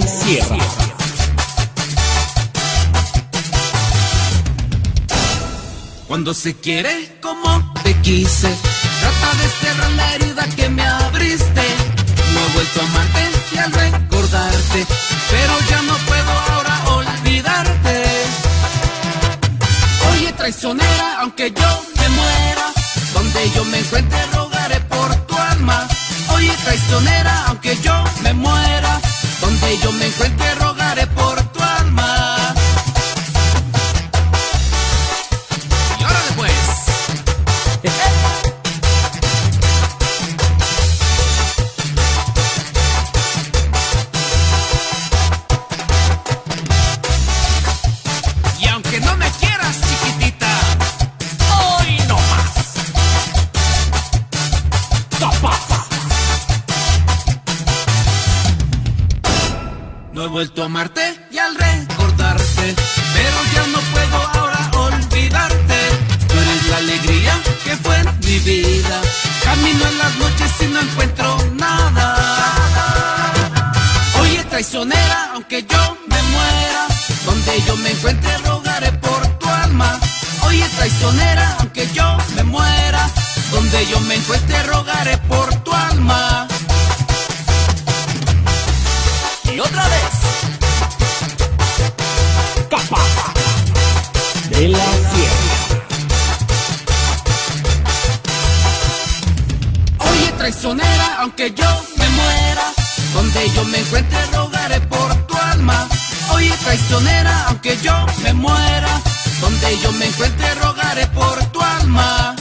Sierra. Cuando se quiere como te quise, trata de cerrar la herida que me abriste. No he vuelto a amarte y al recordarte, pero ya no puedo ahora olvidarte. Oye traicionera, aunque yo me muera, donde yo me encuentre rogaré por tu alma. Oye traicionera, aunque yo me muera, donde yo me encuentre rogaré por tu alma. Y ahora después. Y aunque no me quieras, chiquitita, hoy no más. No he vuelto a amarte y al recordarte, pero ya no puedo ahora olvidarte. Tú eres la alegría que fue en mi vida. Camino en las noches y no encuentro nada. Oye traicionera, aunque yo me muera, donde yo me encuentre rogaré por tu alma. Oye traicionera, aunque yo me muera, donde yo me encuentre rogaré por tu alma. Y otra vez. Capa de la Sierra. Oye traicionera, aunque yo me muera, donde yo me encuentre rogaré por tu alma. Oye traicionera, aunque yo me muera, donde yo me encuentre rogaré por tu alma.